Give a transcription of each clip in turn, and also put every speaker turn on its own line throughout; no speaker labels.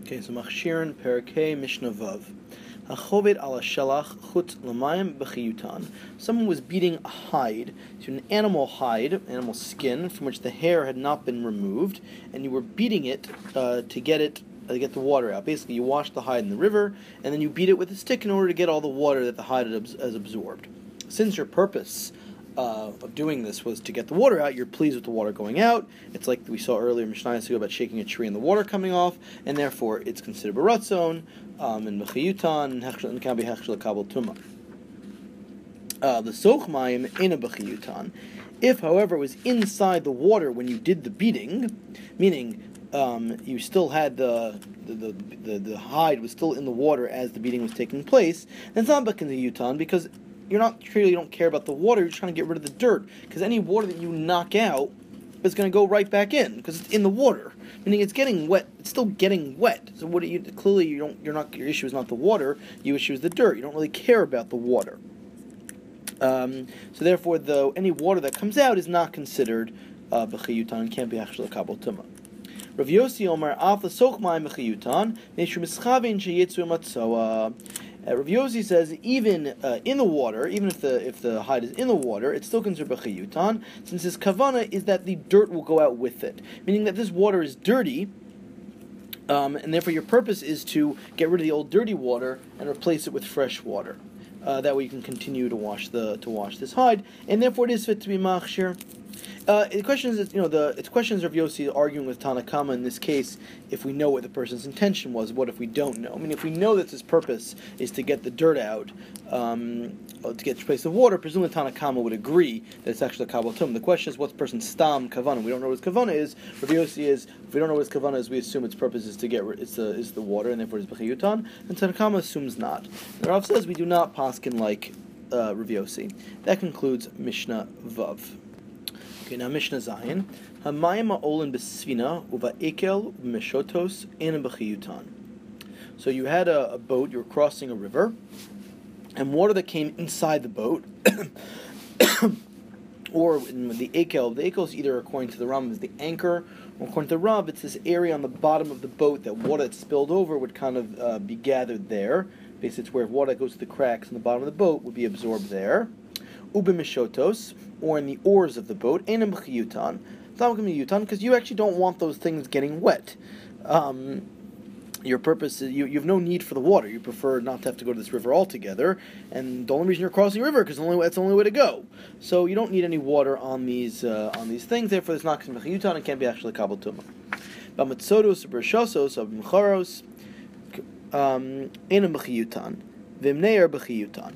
Okay, so Machshirin Perakei Mishnah Vav. Hachoved ala shelach chut lamayim b'chiyutan. Someone was beating a hide, to an animal hide, animal skin, from which the hair had not been removed, and you were beating it to get the water out. Basically, you wash the hide in the river, and then you beat it with a stick in order to get all the water that the hide has absorbed. Since your purpose of doing this was to get the water out, you're pleased with the water going out. It's like we saw earlier in Mishnah about shaking a tree and the water coming off, and therefore it's considered baratzon, and b'chiyutan, and can be hechshel kabel tuma. The soch mayim in a b'chiyutan. If, however, it was inside the water when you did the beating, meaning you still had the hide was still in the water as the beating was taking place, then it's not b'chiyutan because you don't care about the water. You're just trying to get rid of the dirt, because any water that you knock out is going to go right back in because it's in the water. Meaning it's getting wet. It's still getting wet. So what do you? Clearly, your issue is not the water. Your issue is the dirt. You don't really care about the water. So therefore, any water that comes out is not considered b'chiyutan and can't be actually kabel tuma. Rav Yossi Omer af l'soch mayim b'chiyutan neishu mischavin sheyitzu matzoa. Rav Yossi says even in the water, even if the hide is in the water, it's still considered b'chiyutan, since his kavana is that the dirt will go out with it, meaning that this water is dirty, and therefore your purpose is to get rid of the old dirty water and replace it with fresh water. That way you can continue to wash this hide, and therefore it is fit to be machshir. The question is, it's questions of Yossi arguing with Tanakama in this case. If we know what the person's intention was, what if we don't know? I mean, if we know that his purpose is to get the dirt out, to replace the water, presumably Tanakama would agree that it's actually a kabel tum. The question is, what's the person's stam kavana? We don't know what his kavana is. Rav Yossi is, if we don't know what his kavana is, we assume its purpose is to get rid, is the water, and therefore it's b'chiyutan. And Tanakama assumes not. The Rav says we do not paskin like Rav Yossi. That concludes Mishnah Vav. Okay, now Mishnah Zayin. Hamayim ha'olin b'sfina uva'ekel v'meshotos ein b'chiyutan. So you had a boat, you were crossing a river, and water that came inside the boat, or in the ekel is either, according to the Ram, is the anchor, or according to the Rav, it's this area on the bottom of the boat that water that spilled over would kind of be gathered there. Basically, it's where water that goes to the cracks in the bottom of the boat would be absorbed there. Ubimeshotos, or in the oars of the boat, einam b'chiyutan. It's not going to be yutan because you actually don't want those things getting wet. Your purpose is you have no need for the water. You prefer not to have to go to this river altogether, and the only reason you're crossing a river because that's the only way to go. So you don't need any water on these things. Therefore, it's not going to be b'chiyutan and can't be actually kabel tuma. B'matzodos b'rishosos b'mcharos einam b'chiyutan v'imneir b'chiyutan.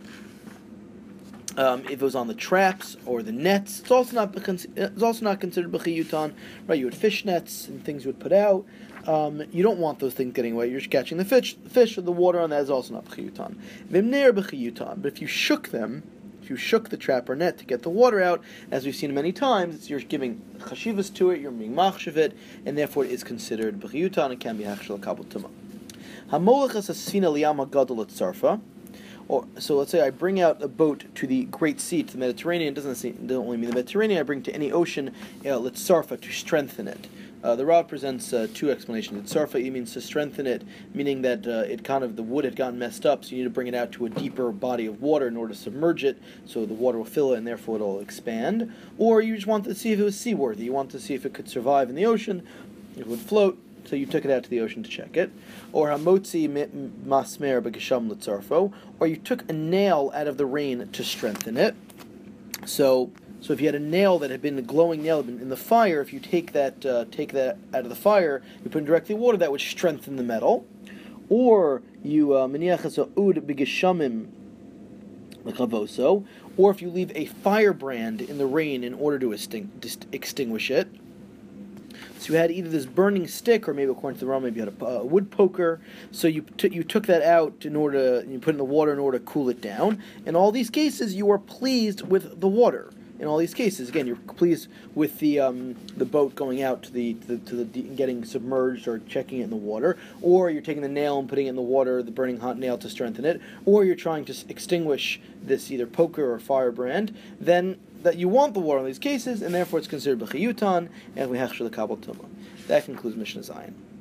If it was on the traps or the nets, it's also not considered b'chiyutan, right? You had fish nets and things you would put out. You don't want those things getting wet. You're just catching the fish or the water on that is also not b'chiyutan. V'imneir b'chiyutan. But if you shook the trap or net to get the water out, as we've seen many times, you're giving chashivas to it, you're being machshav it, and therefore it is considered b'chiyutan and can be hechshel kabel tuma. Hamolech as asfina liyam hagadol etzarfa. So let's say I bring out a boat to the Great Sea, to the Mediterranean. It doesn't only mean the Mediterranean. I bring to any ocean, litzarfa, to strengthen it. The Rav presents two explanations. Litzarfa means to strengthen it, meaning that the wood had gotten messed up, so you need to bring it out to a deeper body of water in order to submerge it, so the water will fill it and therefore it will expand. Or you just want to see if it was seaworthy. You want to see if it could survive in the ocean, it would float. So you took it out to the ocean to check it. Or hamotzi masmer b'gesham litzarfo. Or you took a nail out of the rain to strengthen it. So if you had a nail that had been a glowing nail in the fire, if you take that out of the fire, you put it directly in water, that would strengthen the metal. Or you meniachas ud b'geshamim l'chavoso. Or if you leave a firebrand in the rain in order to extinguish it. So you had either this burning stick, or maybe according to the Ram, maybe you had a wood poker. So you took that out you put it in the water in order to cool it down. In all these cases, you are pleased with the water. In all these cases, again, you're pleased with the boat going out to the getting submerged or checking it in the water, or you're taking the nail and putting it in the water, the burning hot nail to strengthen it, or you're trying to extinguish this either poker or firebrand. Then that you want the water in these cases, and therefore it's considered b'chiyutan and we hechshel kabel tuma. That concludes Mishnah Zayin.